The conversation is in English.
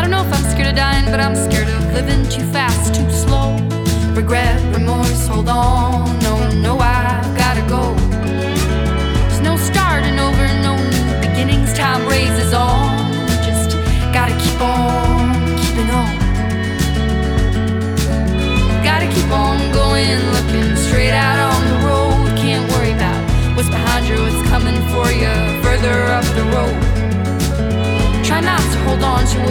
don't know if I'm scared of dying, but I'm scared of living too fast, too slow. Regret, remorse, hold on, no, no, I